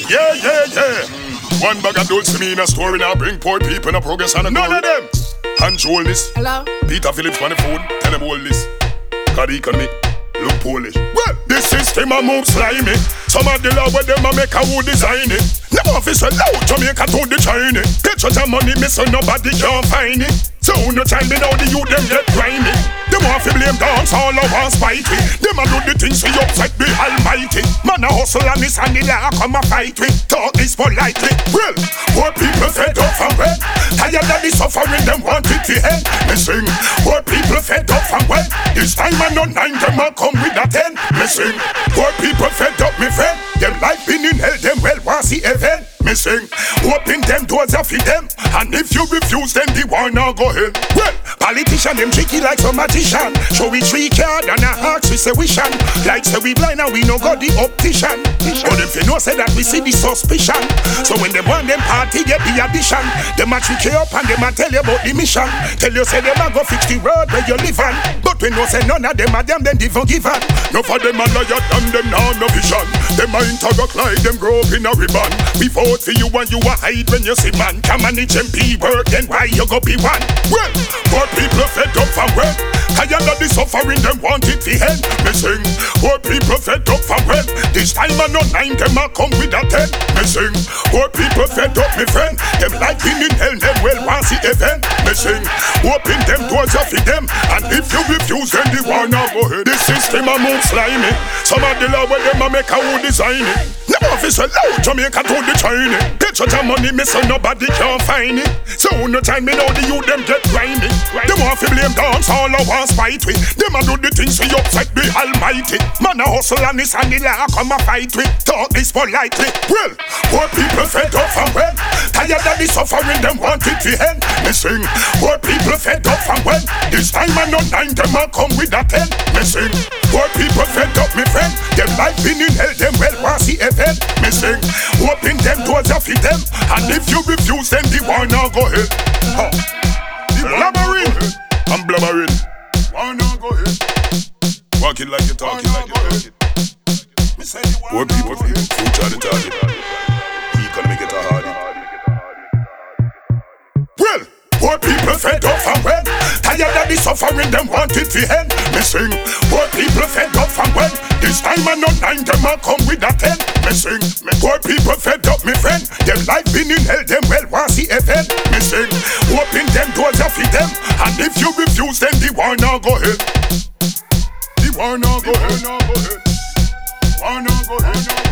Yeah. One bag of dulce me in a store and I bring poor people in a progress and a none of them. Control this. Hello? Peter Phillips on the phone. Tell him all this. Cause the economy look Polish. Well, the system a move slimy. Some of the law where them a make a who design it. Never office loud Jamaica to the China. Pictures of money missing, nobody can find it. So no time me now the youth them get grimy. Them want to blame dance all over spite we. Them a do the things we upset the almighty. Man a hustle and this and the law come a fight we. Talk this politely. Well, poor people fed up from when. Tired of the suffering them want it to end. Me sing, poor people fed up from when. This time I know 9 them a come with a 10. Me sing, poor people fed up me friend. Them life been in hell, them well want see heaven. Me sing, open them doors and feed them. And if you refuse then the war now go ahead. Well, politician them tricky like some magician. Show we 3 card and a heart we say we shan. Like say we blind and we no got the optician. But if you know say that we see the suspicion. So when them want them party get the addition. Them a trick you up and them a tell you about the mission. Tell you say them a go fix the road where you live on. But we know say none of them a them divon given. No for them a liar and them now no vision. Them a interrupt like them grow up in a ribbon. We vote for you and you a hide when you see man. Can manage MP work then why you go be one? Well, poor people fed up from when. Tired of the suffering them want it to end. Me sing, poor people fed up from when. This time I know 9 them a come with a 10. Me sing, poor people fed up me friend. Them like in hell them well want see event. Me sing, open them doors up for them. And if you refuse then the war now go ahead. The system a move slimy. Some of the law where them a make a who design it. Never office loud Jamaica to the China. Pictures of money missing, nobody can find it. So no time me know the youth them get grimy. Them want to blame dance all over spite we. Them a do the things we upset the almighty. Man a hustle and this and the law come a fight we. Talk this politely. Well, poor people fed up from when. Tired of the suffering them want it to end. Me sing, poor people fed up from when. This time I know 9 them a come with a 10. Me sing, poor people fed up me friend. Them life been in hell them well want see event. Me sing, open them doors and feed them. And if you refuse then the war now go ahead. The blabbering, I'm blabbering. War now go ahead. Walk it like you talk it like you talk it. Poor people feel future the target. Economy get a hardy. Well, poor people fed up from when. Tired of the suffering them want it to end. Me sing, poor people fed up from when. This time I know 9 them a come with a 10. Me sing, poor people fed up me friend. Them life been in hell them well want see heaven. Me sing, open them doors and feed them. And if you refuse then the war now go ahead. The war now go ahead. War now go ahead.